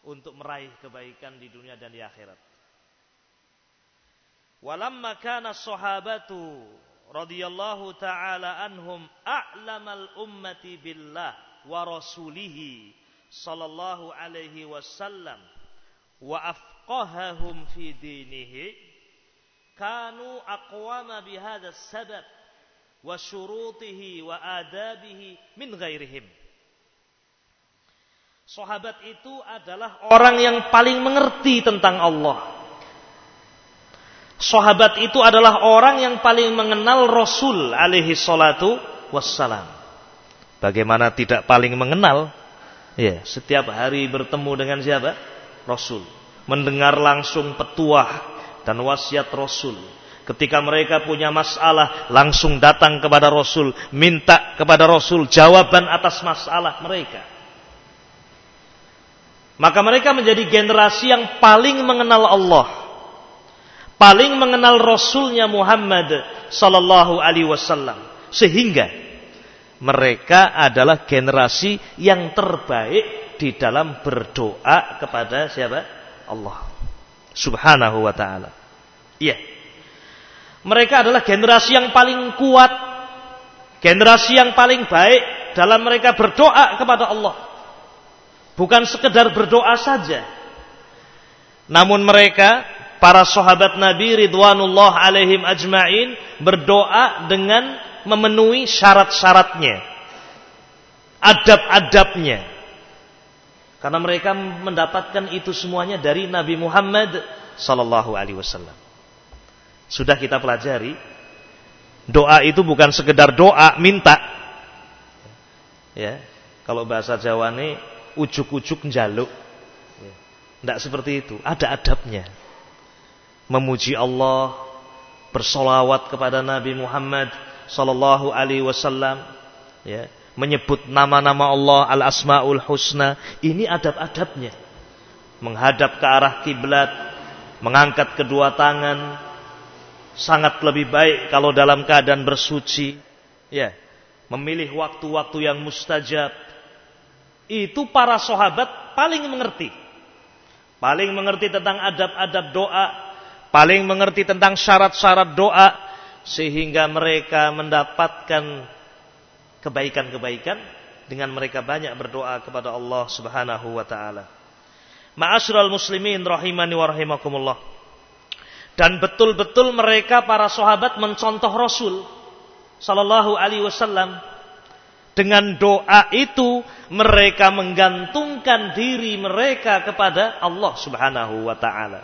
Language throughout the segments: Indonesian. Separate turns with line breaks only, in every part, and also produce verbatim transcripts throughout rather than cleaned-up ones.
untuk meraih kebaikan di dunia dan di akhirat. Walamma kana sahabatu radhiyallahu ta'ala anhum a'lamal ummati billah wa rasulihi sallallahu alaihi wasallam wa afqahahum fi dinihi kanu aqwama bihadha sabab wa syurutihi wa adabihi min ghairihim. Sahabat itu adalah orang yang paling mengerti tentang Allah. Sahabat itu adalah orang yang paling mengenal Rasul alaihi salatu wassalam. Bagaimana tidak paling mengenal? Ya, setiap hari bertemu dengan siapa? Rasul. Mendengar langsung petuah dan wasiat Rasul. Ketika mereka punya masalah, langsung datang kepada Rasul, minta kepada Rasul jawaban atas masalah mereka. Maka mereka menjadi generasi yang paling mengenal Allah, paling mengenal Rasulnya Muhammad sallallahu alaihi wasallam, sehingga mereka adalah generasi yang terbaik di dalam berdoa kepada siapa? Allah Subhanahu wa ta'ala. Iya. Mereka adalah generasi yang paling kuat, generasi yang paling baik dalam mereka berdoa kepada Allah. Bukan sekedar berdoa saja, namun mereka, para sahabat Nabi ridwanullah alaihim ajma'in, berdoa dengan memenuhi syarat-syaratnya, adab-adabnya. Karena mereka mendapatkan itu semuanya dari Nabi Muhammad sallallahu alaihi wasallam. Sudah kita pelajari, doa itu bukan sekedar doa minta. Ya, kalau bahasa Jawa ini ujuk-ujuk njaluk. Ya, tidak seperti itu, ada adabnya. Memuji Allah, bersolawat kepada Nabi Muhammad sallallahu alaihi wasallam, ya, menyebut nama-nama Allah al-asmaul husna, ini adab-adabnya. Menghadap ke arah kiblat, mengangkat kedua tangan, sangat lebih baik kalau dalam keadaan bersuci, ya, memilih waktu-waktu yang mustajab. Itu para sahabat paling mengerti, paling mengerti tentang adab-adab doa, paling mengerti tentang syarat-syarat doa, sehingga mereka mendapatkan kebaikan-kebaikan dengan mereka banyak berdoa kepada Allah Subhanahu wa ta'ala. Ma'asyiral muslimin rahimani wa rahimakumullah. Dan betul-betul mereka para sahabat mencontoh Rasul sallallahu alaihi wasallam. Dengan doa itu mereka menggantungkan diri mereka kepada Allah Subhanahu wa ta'ala.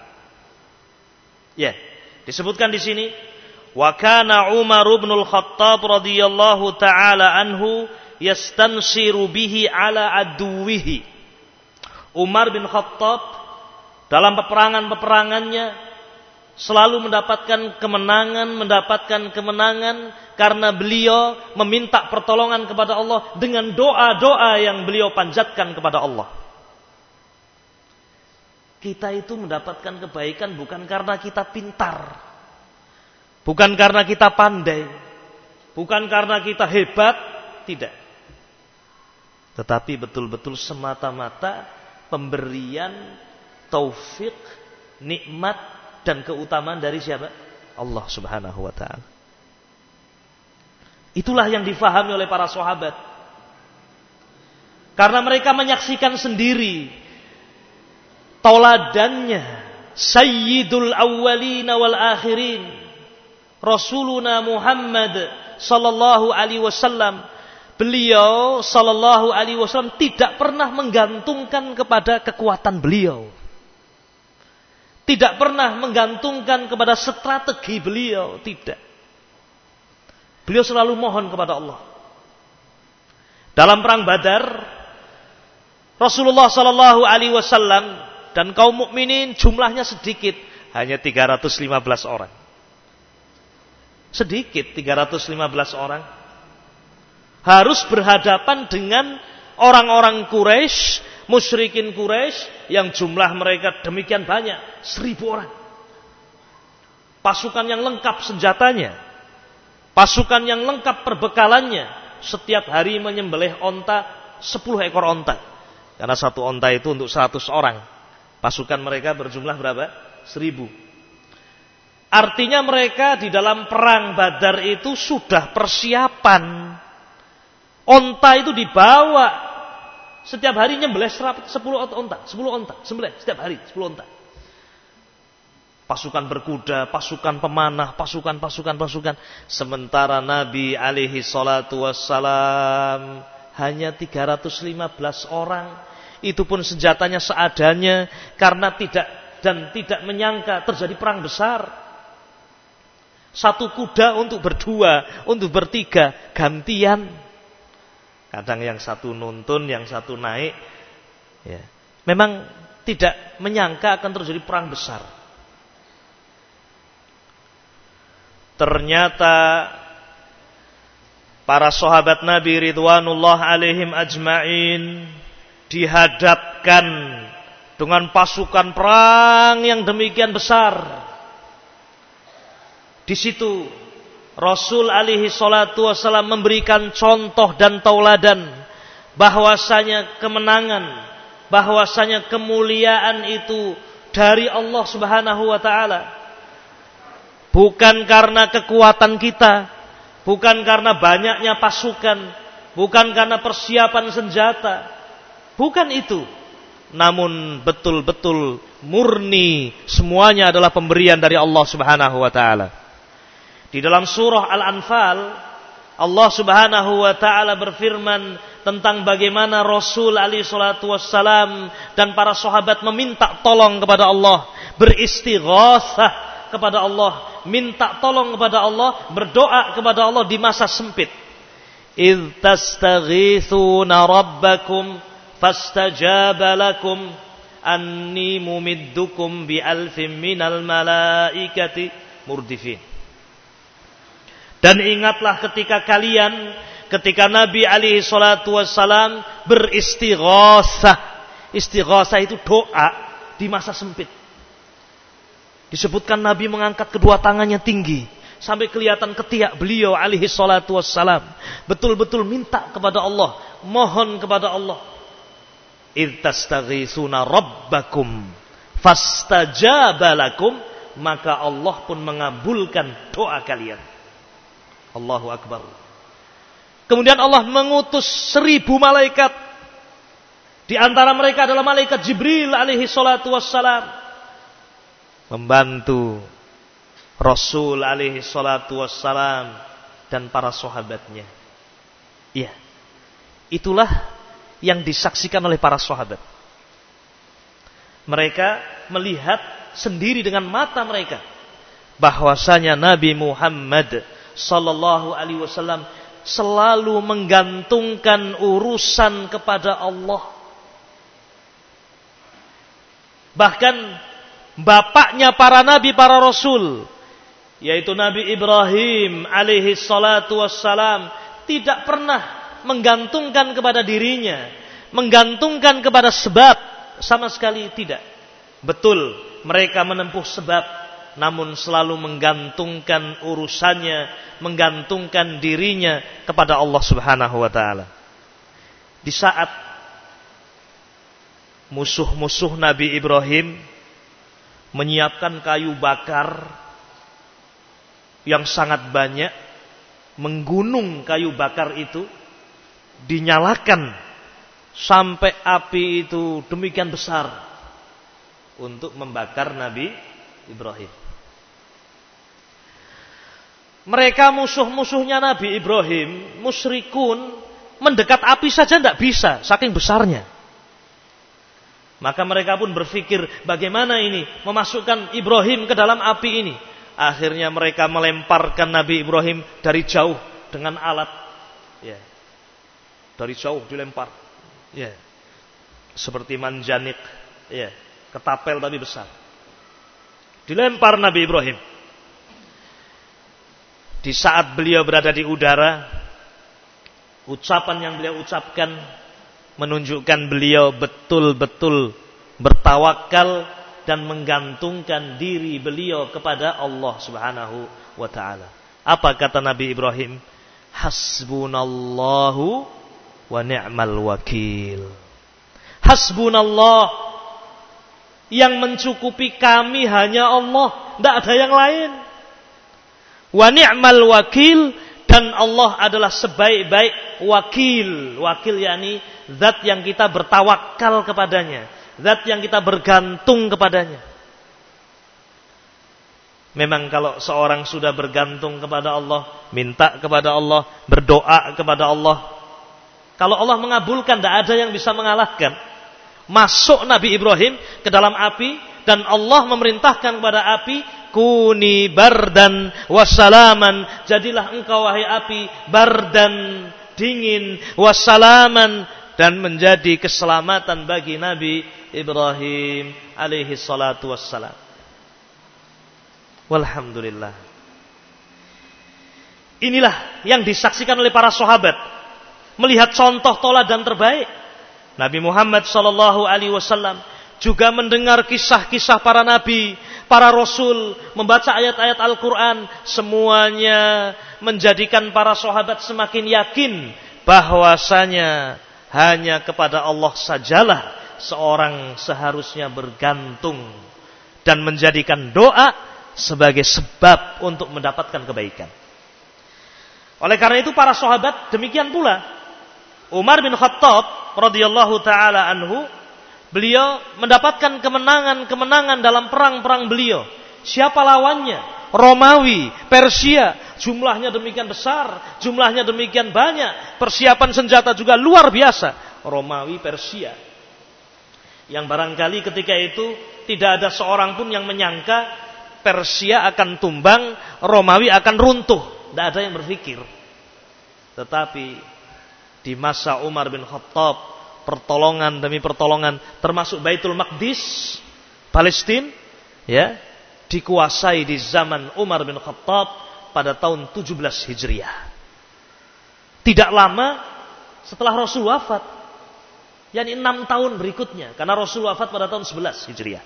Ya, disebutkan di sini, wa kana Umar bin Al-Khattab radhiyallahu taala anhu yastansiru bihi ala aduwihi. Umar bin Khattab dalam peperangan-peperangannya selalu mendapatkan kemenangan, mendapatkan kemenangan karena beliau meminta pertolongan kepada Allah dengan doa-doa yang beliau panjatkan kepada Allah. Kita itu mendapatkan kebaikan bukan karena kita pintar, bukan karena kita pandai, bukan karena kita hebat, tidak. Tetapi betul-betul semata-mata pemberian taufik, nikmat dan keutamaan dari siapa? Allah Subhanahu wa ta'ala. Itulah yang difahami oleh para sahabat. Karena mereka menyaksikan sendiri tauladannya Sayyidul Awwalin wal Akhirin, Rasuluna Muhammad sallallahu alaihi wasallam. Beliau sallallahu alaihi wasallam tidak pernah menggantungkan kepada kekuatan beliau, tidak pernah menggantungkan kepada strategi beliau, tidak. Beliau selalu mohon kepada Allah. Dalam perang Badar, Rasulullah sallallahu alaihi wasallam dan kaum mukminin jumlahnya sedikit, hanya tiga ratus lima belas orang. Sedikit, tiga ratus lima belas orang. Harus berhadapan dengan orang-orang Quraisy, musyrikin Quraisy yang jumlah mereka demikian banyak, seribu orang. Pasukan yang lengkap senjatanya, pasukan yang lengkap perbekalannya, setiap hari menyembelih onta, sepuluh ekor onta. Karena satu onta itu untuk seratus orang. Pasukan mereka berjumlah berapa? Seribu. Artinya mereka di dalam perang Badar itu sudah persiapan. Onta itu dibawa. Setiap hari nyembelih sepuluh onta. sepuluh onta. Sembelih setiap hari sepuluh onta. Pasukan berkuda, pasukan pemanah, pasukan-pasukan-pasukan. Sementara Nabi alaihi salatu wassalam hanya tiga ratus lima belas orang. Itu pun senjatanya seadanya. Karena tidak dan tidak menyangka terjadi perang besar. Satu kuda untuk berdua, untuk bertiga, gantian. Kadang yang satu nuntun, yang satu naik. Ya. Memang tidak menyangka akan terjadi perang besar. Ternyata para sahabat Nabi ridwanullah alaihim ajma'in dihadapkan dengan pasukan perang yang demikian besar. Di situ Rasul alaihi salatu wasallam memberikan contoh dan tauladan bahwasanya kemenangan, bahwasanya kemuliaan itu dari Allah Subhanahu wa taala. Bukan karena kekuatan kita, bukan karena banyaknya pasukan, bukan karena persiapan senjata. Bukan itu. Namun betul-betul murni semuanya adalah pemberian dari Allah Subhanahu wa taala. Di dalam surah Al-Anfal, Allah Subhanahu wa taala berfirman tentang bagaimana Rasul alaihi salatu wassalam dan para sahabat meminta tolong kepada Allah, beristighatsah kepada Allah, minta tolong kepada Allah, berdoa kepada Allah di masa sempit. Idz tastaghitsuna rabbakum fastajaba lakum anni mumiddukum bi alfin minal malaikati murdifin. Dan ingatlah ketika kalian, ketika Nabi alaihi salatu wassalam beristighatsah. Istighatsah itu doa di masa sempit. Disebutkan Nabi mengangkat kedua tangannya tinggi. Sampai kelihatan ketiak beliau alaihi salatu wassalam. Betul-betul minta kepada Allah. Mohon kepada Allah. Idz tastaghitsuna rabbakum fastajaba lakum. Maka Allah pun mengabulkan doa kalian. Allahu Akbar. Kemudian Allah mengutus seribu malaikat. Di antara mereka adalah malaikat Jibril alaihi salatu wassalam. Membantu Rasul alaihi salatu wassalam dan para sahabatnya. Iya. Itulah yang disaksikan oleh para sahabat. Mereka melihat sendiri dengan mata mereka bahwasanya Nabi Muhammad sallallahu alaihi wasallam selalu menggantungkan urusan kepada Allah. Bahkan bapaknya para nabi, para rasul, yaitu Nabi Ibrahim alaihi salatu wassalam, tidak pernah menggantungkan kepada dirinya, menggantungkan kepada sebab, sama sekali tidak. Betul, mereka menempuh sebab, namun selalu menggantungkan urusannya, menggantungkan dirinya kepada Allah Subhanahu wa taala. Di saat musuh-musuh Nabi Ibrahim menyiapkan kayu bakar yang sangat banyak, menggunung kayu bakar itu, dinyalakan sampai api itu demikian besar untuk membakar Nabi Ibrahim. Mereka musuh-musuhnya Nabi Ibrahim, musyrikun, mendekat api saja tidak bisa, saking besarnya. Maka mereka pun berpikir, bagaimana ini memasukkan Ibrahim ke dalam api ini. Akhirnya mereka melemparkan Nabi Ibrahim dari jauh dengan alat. Ya. Dari jauh dilempar. Ya. Seperti manjanik. Ya. Ketapel tapi besar. Dilempar Nabi Ibrahim. Di saat beliau berada di udara, ucapan yang beliau ucapkan menunjukkan beliau betul-betul bertawakal dan menggantungkan diri beliau kepada Allah Subhanahu wa taala. Apa kata Nabi Ibrahim? Hasbunallahu wa ni'mal wakil. Hasbunallah. Yang mencukupi kami hanya Allah, tidak ada yang lain. Wa ni'mal wakil, dan Allah adalah sebaik-baik wakil. Wakil yakni zat yang kita bertawakal kepadanya, zat yang kita bergantung kepadanya. Memang kalau seorang sudah bergantung kepada Allah, minta kepada Allah, berdoa kepada Allah, kalau Allah mengabulkan, tidak ada yang bisa mengalahkan. Masuk Nabi Ibrahim ke dalam api, dan Allah memerintahkan kepada api, kuni bardan wassalaman, jadilah engkau wahai api bardan, dingin, wassalaman, dan menjadi keselamatan bagi Nabi Ibrahim alaihi salatu wassalam. Walhamdulillah. Inilah yang disaksikan oleh para sahabat, melihat contoh teladan terbaik. Nabi Muhammad sallallahu alaihi wasallam juga mendengar kisah-kisah para nabi, para rasul, membaca ayat-ayat Al-Quran. Semuanya menjadikan para sahabat semakin yakin bahwasanya hanya kepada Allah sajalah seorang seharusnya bergantung, dan menjadikan doa sebagai sebab untuk mendapatkan kebaikan. Oleh karena itu para sahabat demikian pula. Umar bin Khattab radhiyallahu taala anhu, beliau mendapatkan kemenangan-kemenangan dalam perang-perang beliau. Siapa lawannya? Romawi, Persia. Jumlahnya demikian besar, jumlahnya demikian banyak, persiapan senjata juga luar biasa. Romawi, Persia. Yang barangkali ketika itu tidak ada seorang pun yang menyangka Persia akan tumbang, Romawi akan runtuh. Tidak ada yang berpikir. Tetapi di masa Umar bin Khattab, pertolongan demi pertolongan, termasuk Baitul Maqdis, Palestina, ya, dikuasai di zaman Umar bin Khattab pada tahun tujuh belas Hijriah. Tidak lama setelah Rasul wafat, yakni enam tahun berikutnya, karena Rasul wafat pada tahun sebelas Hijriah.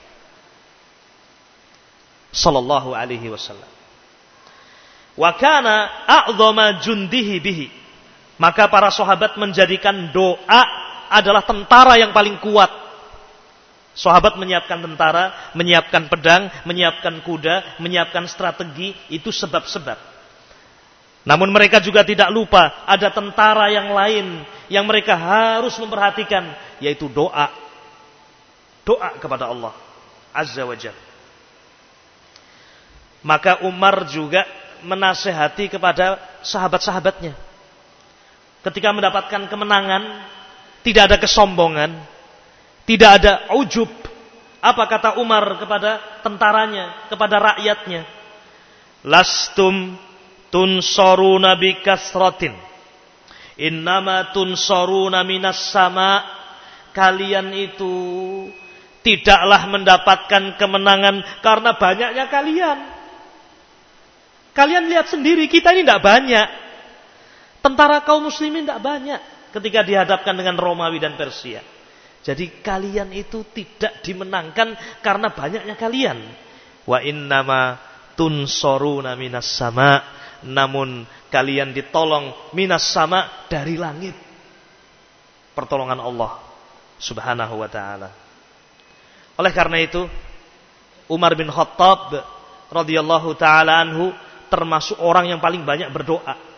Sallallahu alaihi wasallam. Wa kana a'dhama jundihi bihi. Maka para sahabat menjadikan doa adalah tentara yang paling kuat. Sahabat menyiapkan tentara, menyiapkan pedang, menyiapkan kuda, menyiapkan strategi, itu sebab-sebab. Namun mereka juga tidak lupa ada tentara yang lain yang mereka harus memperhatikan, yaitu doa. Doa kepada Allah Azza wa Jalla. Maka Umar juga menasihati kepada sahabat-sahabatnya. Ketika mendapatkan kemenangan, tidak ada kesombongan, tidak ada ujub. Apa kata Umar kepada tentaranya, kepada rakyatnya? Lastum tunsaruna bi kasratin, innama tunsaruna minas sama. Kalian itu tidaklah mendapatkan kemenangan karena banyaknya kalian. Kalian lihat sendiri, kita ini tidak banyak. Tentara kaum muslimin tidak banyak ketika dihadapkan dengan Romawi dan Persia. Jadi kalian itu tidak dimenangkan karena banyaknya kalian. Wa innama tunsoruna minas sama. Namun kalian ditolong minas sama, dari langit. Pertolongan Allah subhanahu wa ta'ala. Oleh karena itu Umar bin Khattab radhiyallahu ta'ala anhu termasuk orang yang paling banyak berdoa.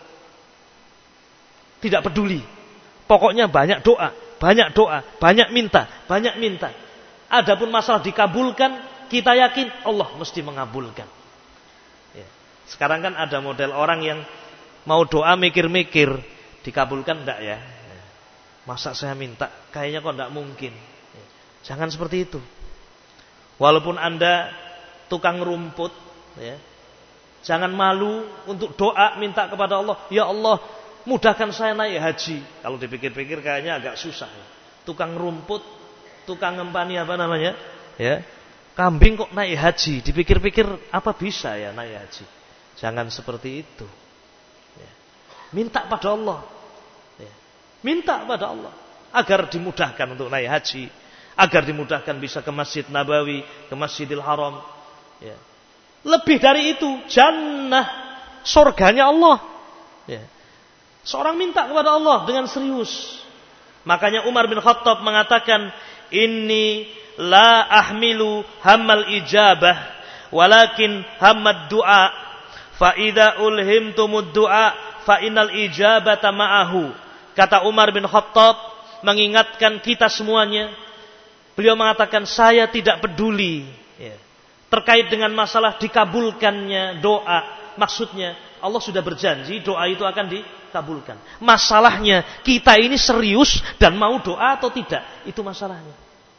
Tidak peduli. Pokoknya banyak doa, banyak doa, banyak minta, banyak minta. Adapun masalah dikabulkan, kita yakin Allah mesti mengabulkan. Ya. Sekarang kan ada model orang yang mau doa mikir-mikir, dikabulkan enggak ya? Masa saya minta, kayaknya kok enggak mungkin. Ya. Jangan seperti itu. Walaupun Anda tukang rumput, ya, jangan malu untuk doa minta kepada Allah. Ya Allah, mudahkan saya naik haji. Kalau dipikir-pikir kayaknya agak susah. Ya. Tukang rumput, tukang ngempani apa namanya? Ya, kambing kok naik haji. Dipikir-pikir apa bisa ya naik haji? Jangan seperti itu. Ya. Minta pada Allah. Ya. Minta pada Allah agar dimudahkan untuk naik haji, agar dimudahkan bisa ke Masjid Nabawi, ke Masjidil Haram. Ya. Lebih dari itu, jannah, surganya Allah. Ya. Seorang minta kepada Allah dengan serius. Makanya Umar bin Khattab mengatakan, inni la ahmilu hammal ijabah walakin hammad du'a fa idza ulhimtumud du'a fa innal ijabata ma'ahu. Kata Umar bin Khattab mengingatkan kita semuanya. Beliau mengatakan, saya tidak peduli ya, terkait dengan masalah dikabulkannya doa. Maksudnya Allah sudah berjanji doa itu akan dikabulkan. Masalahnya kita ini serius dan mau doa atau tidak, itu masalahnya.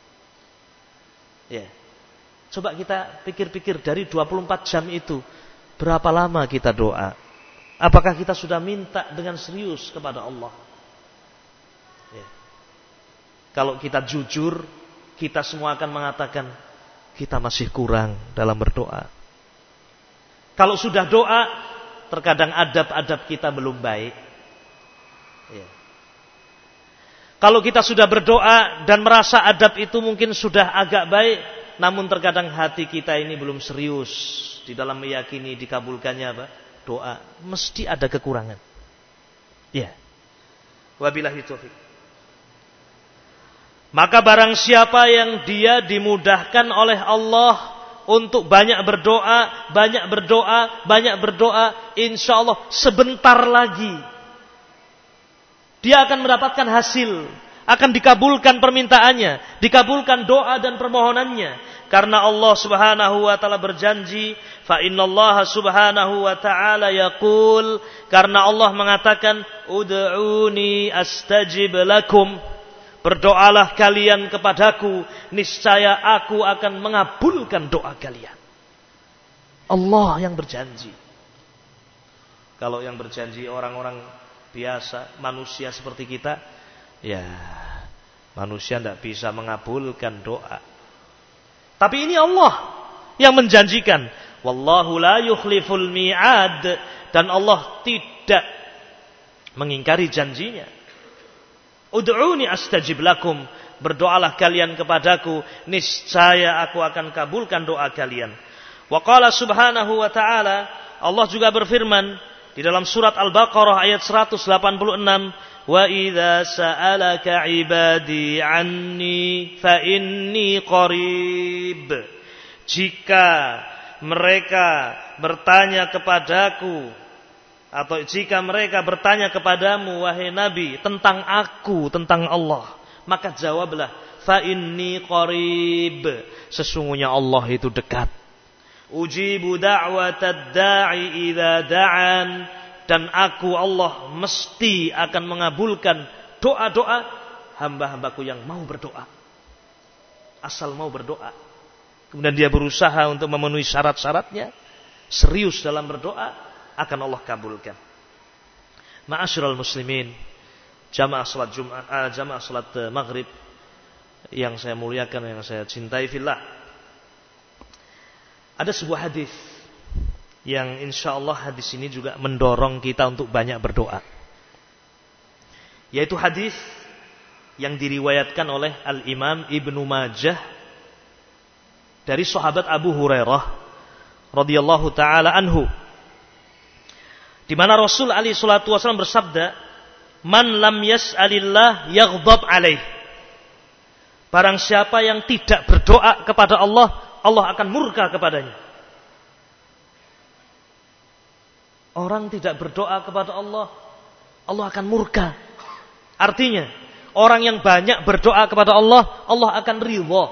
Ya. Coba kita pikir-pikir dari dua puluh empat jam itu berapa lama kita doa? Apakah kita sudah minta dengan serius kepada Allah? Ya. Kalau kita jujur, kita semua akan mengatakan kita masih kurang dalam berdoa. Kalau sudah doa, terkadang adab-adab kita belum baik. Ya. Kalau kita sudah berdoa dan merasa adab itu mungkin sudah agak baik, namun terkadang hati kita ini belum serius di dalam meyakini dikabulkannya apa? Doa. Mesti ada kekurangan. Ya. Wabillahi taufiq. Maka barang siapa yang dia dimudahkan oleh Allah untuk banyak berdoa, banyak berdoa, banyak berdoa, insya Allah sebentar lagi dia akan mendapatkan hasil, akan dikabulkan permintaannya, dikabulkan doa dan permohonannya. Karena Allah Subhanahu wa taala berjanji, fa innallaha subhanahu wa taala yaqul, karena Allah mengatakan, ud'uni astajib lakum. Berdoalah kalian kepadaku, niscaya aku akan mengabulkan doa kalian. Allah yang berjanji. Kalau yang berjanji orang-orang biasa, manusia seperti kita, ya manusia tidak bisa mengabulkan doa. Tapi ini Allah yang menjanjikan. Wallahu la yukhliful mi'ad. Dan Allah tidak mengingkari janjinya. Ud'uni astajib lakum. Berdoalah kalian kepadaku, niscaya aku akan kabulkan doa kalian. Wa qala subhanahu wa ta'ala, Allah juga berfirman di dalam surat Al-Baqarah ayat seratus delapan puluh enam, wa idza sa'alaka 'ibadi 'anni fa inni qarib. Jika mereka bertanya kepadaku, atau jika mereka bertanya kepadamu wahai Nabi tentang aku, tentang Allah, maka jawablah fa inni qarib, sesungguhnya Allah itu dekat. Ujibu da'watad da'i idza da'an, dan aku Allah mesti akan mengabulkan doa-doa hamba-hambaku yang mau berdoa. Asal mau berdoa, kemudian dia berusaha untuk memenuhi syarat-syaratnya, serius dalam berdoa, akan Allah kabulkan. Ma'asyiral muslimin, jamaah salat Jumat, uh, jamaah salat uh, Maghrib yang saya muliakan, yang saya cintai fillah. Ada sebuah hadis yang insyaallah hadis ini juga mendorong kita untuk banyak berdoa. Yaitu hadis yang diriwayatkan oleh Al-Imam Ibnu Majah dari sahabat Abu Hurairah radhiyallahu taala anhu, di mana Rasul alaihi salatu wasallam bersabda, "Man lam yas'alillah yaghdab alaih." Barang siapa yang tidak berdoa kepada Allah, Allah akan murka kepadanya. Orang tidak berdoa kepada Allah, Allah akan murka. Artinya, orang yang banyak berdoa kepada Allah, Allah akan ridha.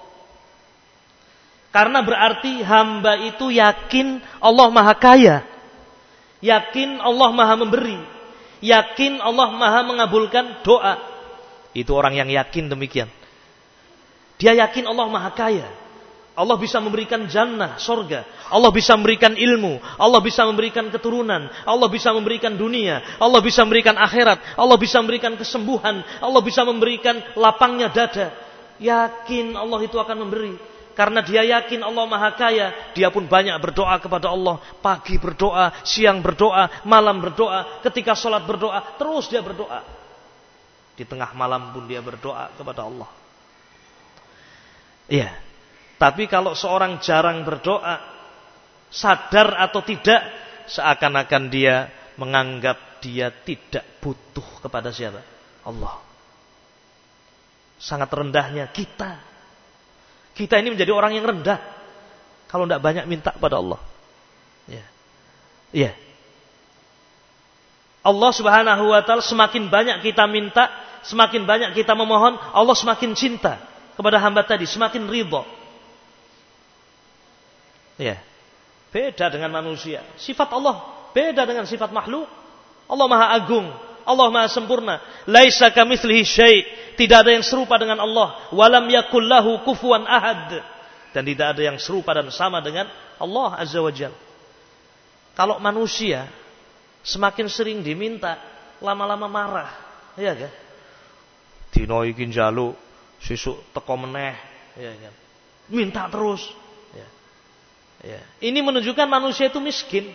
Karena berarti hamba itu yakin Allah Maha Kaya. Yakin Allah Maha Memberi. Yakin Allah Maha mengabulkan doa. Itu orang yang yakin demikian. Dia yakin Allah Maha Kaya. Allah bisa memberikan jannah, sorga. Allah bisa memberikan ilmu. Allah bisa memberikan keturunan. Allah bisa memberikan dunia. Allah bisa memberikan akhirat. Allah bisa memberikan kesembuhan. Allah bisa memberikan lapangnya dada. Yakin Allah itu akan memberi. Karena dia yakin Allah Maha Kaya, dia pun banyak berdoa kepada Allah. Pagi berdoa, siang berdoa, malam berdoa. Ketika sholat berdoa, terus dia berdoa. Di tengah malam pun dia berdoa kepada Allah. Iya. Tapi kalau seorang jarang berdoa, sadar atau tidak, seakan-akan dia menganggap dia tidak butuh kepada siapa? Allah. sangat rendahnya kita. Kita ini menjadi orang yang rendah kalau tidak banyak minta pada Allah. Ya. Ya. Allah Subhanahu wa taala semakin banyak kita minta, semakin banyak kita memohon, Allah semakin cinta kepada hamba tadi, semakin ridha. Ya. Beda dengan manusia. Sifat Allah beda dengan sifat makhluk. Allah Maha Agung, Allah Maha Sempurna. Laisa kamitslihi syai', tidak ada yang serupa dengan Allah. Walam yakul lahu kufuwan ahad, dan tidak ada yang serupa dan sama dengan Allah Azza wa Jalla. Kalau manusia semakin sering diminta, lama-lama marah, ya kan? Dino iki njaluk, sesuk teko meneh, ya kan? Minta terus. Ya. Ya. Ini menunjukkan manusia itu miskin.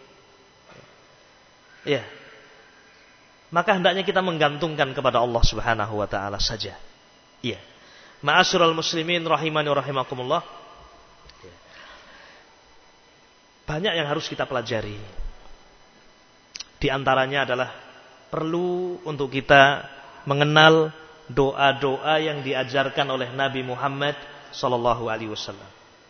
Ya. Maka hendaknya kita menggantungkan kepada Allah Subhanahu wa taala saja. Iya. Ma'asyiral muslimin rahimani wa rahimakumullah. Banyak yang harus kita pelajari. Di antaranya adalah perlu untuk kita mengenal doa-doa yang diajarkan oleh Nabi Muhammad sallallahu alaihi wasallam.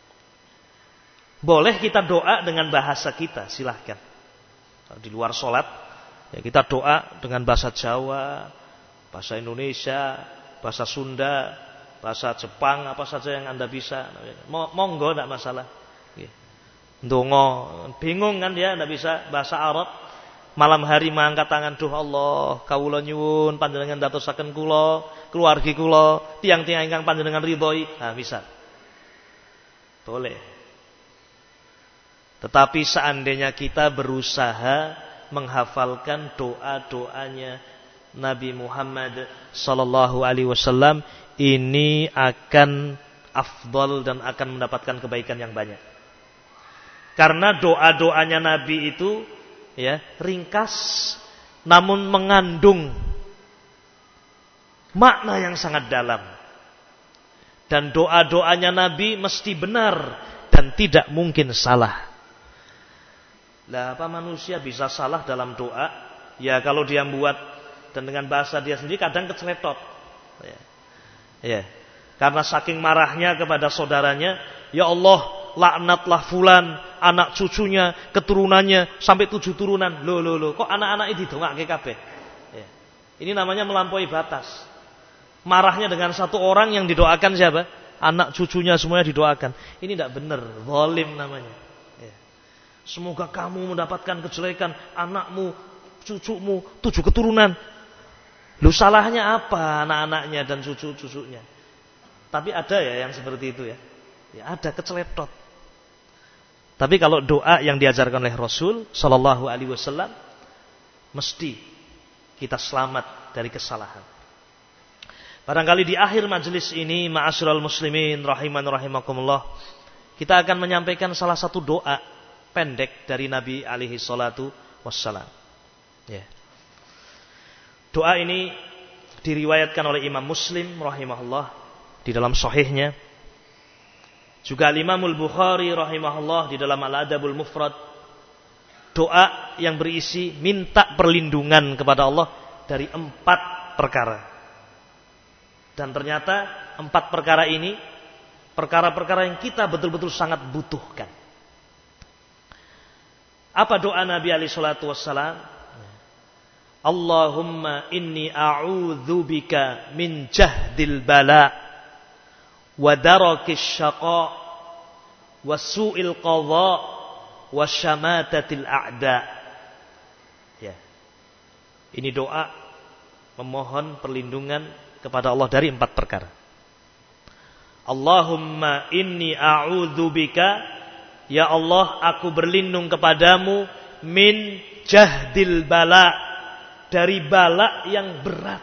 Boleh kita doa dengan bahasa kita, silahkan. Di luar sholat, ya kita doa dengan bahasa Jawa, bahasa Indonesia, bahasa Sunda, bahasa Jepang, apa saja yang Anda bisa. Monggo, tidak masalah. Ndonga, bingung kan dia, tidak bisa bahasa Arab. Malam hari mengangkat tangan, duh Allah, kawula nyuwun panjenengan dadosaken kula, keluargi kula, tiang-tiang ingkang panjenengan ridhoi. Nah, bisa. Boleh. Tetapi seandainya kita berusaha menghafalkan doa-doanya Nabi Muhammad sallallahu alaihi wasallam, ini akan afdal dan akan mendapatkan kebaikan yang banyak. Karena doa-doanya Nabi itu ya ringkas namun mengandung makna yang sangat dalam. Dan doa-doanya Nabi mesti benar dan tidak mungkin salah. Lah apa manusia bisa salah dalam doa? Ya kalau dia buat dan dengan bahasa dia sendiri kadang keceletot. Ya. Ya. Karena saking marahnya kepada saudaranya, ya Allah, laknatlah fulan, anak cucunya, keturunannya sampai tujuh turunan. Loh loh loh, kok anak-anak ini didongake kabeh? Ya. Ini namanya melampaui batas. Marahnya dengan satu orang yang didoakan siapa? Anak cucunya semuanya didoakan. Ini tidak benar, zalim namanya. Semoga kamu mendapatkan kejelekan, anakmu, cucumu, tujuh keturunan. Lu salahnya apa anak-anaknya dan cucu-cucunya? Tapi ada ya yang seperti itu ya. Ya ada keceletot. Tapi kalau doa yang diajarkan oleh Rasul sallallahu alaihi wasallam, mesti kita selamat dari kesalahan. Barangkali di akhir majelis ini, ma'asyiral muslimin rahiman rahimakumullah, kita akan menyampaikan salah satu doa pendek dari Nabi alaihi salatu wassalam. Ya. Doa ini diriwayatkan oleh Imam Muslim rahimahullah di dalam sahihnya. Juga Imam Al-Bukhari rahimahullah di dalam Al-Adabul Mufrad. Doa yang berisi minta perlindungan kepada Allah dari empat perkara. Dan ternyata empat perkara ini perkara-perkara yang kita betul-betul sangat butuhkan. Apa doa Nabi alaihi salatu wassalam? Allahumma inni a'udzubika min jahdil bala wa darakis syaqa wa su'il qadha wa syamatatil a'da. Ya. Ini doa memohon perlindungan kepada Allah dari empat perkara. Allahumma inni a'udzubika, ya Allah, aku berlindung kepadamu min jahdil bala, dari bala yang berat.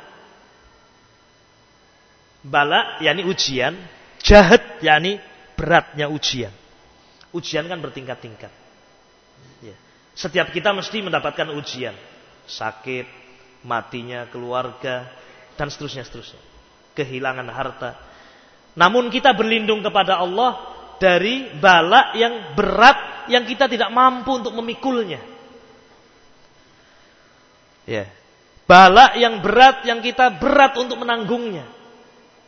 Bala yakni ujian, jahd yakni beratnya ujian. Ujian kan bertingkat-tingkat. Ya. Setiap kita mesti mendapatkan ujian, sakit, matinya keluarga, dan seterusnya seterusnya. Kehilangan harta. Namun kita berlindung kepada Allah dari bala yang berat yang kita tidak mampu untuk memikulnya. Ya. Bala yang berat yang kita berat untuk menanggungnya.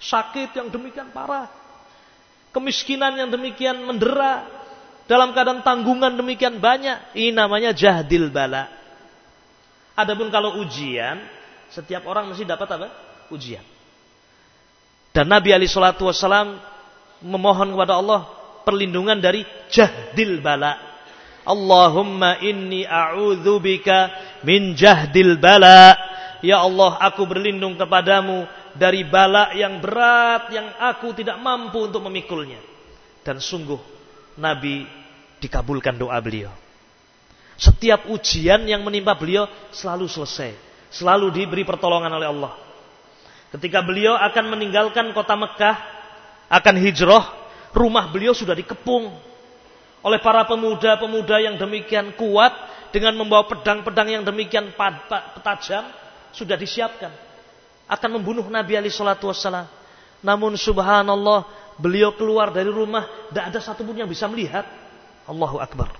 sakit yang demikian parah, kemiskinan yang demikian mendera, dalam keadaan tanggungan demikian banyak. Ini namanya jahdil bala. Adapun kalau ujian, setiap orang mesti dapat apa? Ujian. Dan Nabi alaihi salatu wassalam memohon kepada Allah perlindungan dari jahdil bala. Allahumma inni a'udzubika min jahdil bala. Ya Allah, aku berlindung kepadamu dari bala yang berat yang aku tidak mampu untuk memikulnya. Dan sungguh Nabi dikabulkan doa beliau. Setiap ujian yang menimpa beliau selalu selesai, selalu diberi pertolongan oleh Allah. Ketika beliau akan meninggalkan kota Mekah, akan hijrah, rumah beliau sudah dikepung oleh para pemuda-pemuda yang demikian kuat dengan membawa pedang-pedang yang demikian tajam, sudah disiapkan akan membunuh Nabi alaihi salatu wassalam. Namun subhanallah, beliau keluar dari rumah, tidak ada satupun yang bisa melihat. Allahu Akbar.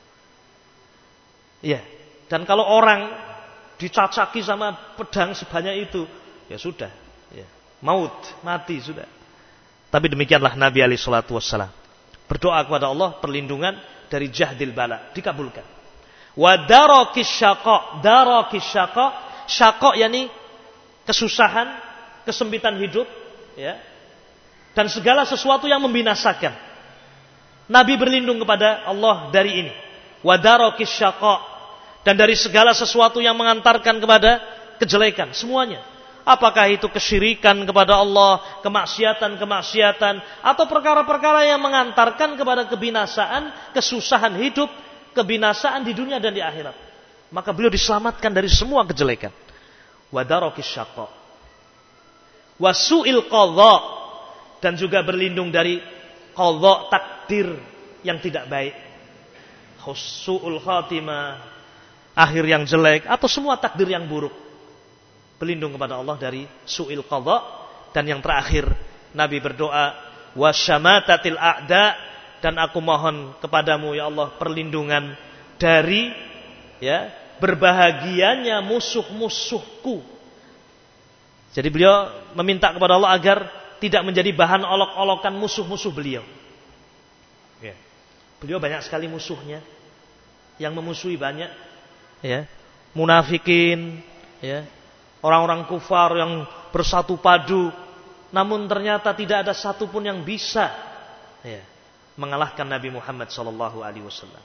Ya, dan kalau orang dicacaki sama pedang sebanyak itu, ya sudah, ya, maut, mati sudah. Tapi demikianlah Nabi alaihi salatu wassalam berdoa kepada Allah perlindungan dari jahdil bala, dikabulkan. Wa darakis syaqa, darakis syaqa, syaqa yakni kesusahan, kesempitan hidup, ya. Dan segala sesuatu yang membinasakan. Nabi berlindung kepada Allah dari ini. Wa darakis syaqa, dan dari segala sesuatu yang mengantarkan kepada kejelekan, semuanya. Apakah itu kesyirikan kepada Allah, kemaksiatan-kemaksiatan, atau perkara-perkara yang mengantarkan kepada kebinasaan, kesusahan hidup, kebinasaan di dunia dan di akhirat. Maka beliau diselamatkan dari semua kejelekan. Wa darakis syaqa. Wa su'il qadha, dan juga berlindung dari qadha, takdir yang tidak baik. Su'ul khatimah, akhir yang jelek, atau semua takdir yang buruk. Berlindung kepada Allah dari su'il qadha. Dan yang terakhir, Nabi berdoa, wasyamatatil a'da, dan aku mohon kepadamu ya Allah perlindungan dari, ya, berbahagianya musuh-musuhku. Jadi beliau meminta kepada Allah agar tidak menjadi bahan olok-olokan musuh-musuh beliau. Ya. Beliau banyak sekali musuhnya, yang memusuhi banyak, ya, munafikin, ya, orang-orang kufar yang bersatu padu, namun ternyata tidak ada satupun yang bisa, ya, mengalahkan Nabi Muhammad sallallahu alaihi wasallam.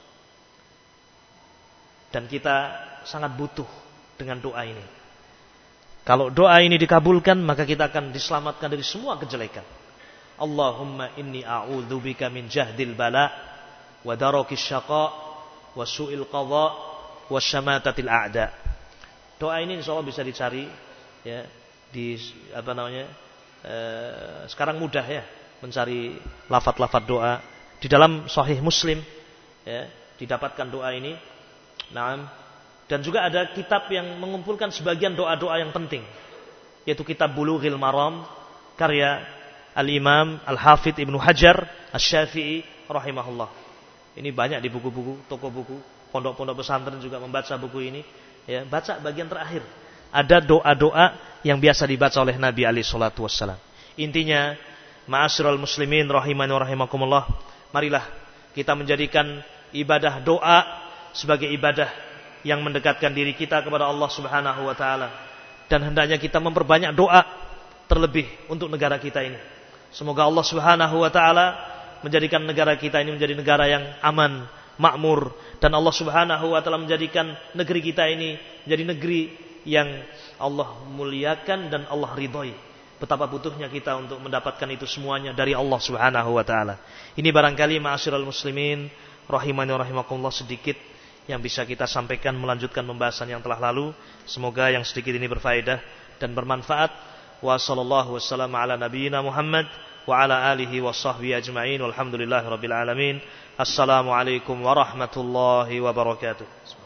Dan kita sangat butuh dengan doa ini. Kalau doa ini dikabulkan, maka kita akan diselamatkan dari semua kejelekan. Allahumma inni a'udzubika min jahdil bala wa darakis syaqa wa su'il qadha wa syamatatil a'da. Doa ini insyaallah bisa dicari, ya, di apa namanya? Eh, sekarang mudah, ya, mencari lafaz-lafaz doa di dalam Sahih Muslim, ya, didapatkan doa ini. Naam. Dan juga ada kitab yang mengumpulkan sebagian doa-doa yang penting, yaitu kitab Bulughil Maram karya Al-Imam Al-Hafidh Ibnu Hajar Asy-Syafi'i rahimahullah. Ini banyak di buku-buku, toko buku, pondok-pondok pesantren juga membaca buku ini, ya, baca bagian terakhir. Ada doa-doa yang biasa dibaca oleh Nabi alaihi salatu wassalam. Intinya, ma'asyiral muslimin rahimani wa rahimakumullah, marilah kita menjadikan ibadah doa sebagai ibadah yang mendekatkan diri kita kepada Allah Subhanahu wa taala, dan hendaknya kita memperbanyak doa terlebih untuk negara kita ini. Semoga Allah Subhanahu wa taala menjadikan negara kita ini menjadi negara yang aman, makmur, dan Allah Subhanahu wa taala menjadikan negeri kita ini menjadi negeri yang Allah muliakan dan Allah ridhoi. Betapa butuhnya kita untuk mendapatkan itu semuanya dari Allah Subhanahu wa taala. Ini barangkali ma'asyiral muslimin rahimani wa rahimakumullah sedikit yang bisa kita sampaikan melanjutkan pembahasan yang telah lalu. Semoga yang sedikit ini berfaedah dan bermanfaat. Wa sallallahu wasallam ala nabiyyina Muhammad wa ala alihi wa sahbihi ajma'in walhamdulillahi rabbil alamin. Assalamualaikum warahmatullahi wabarakatuh.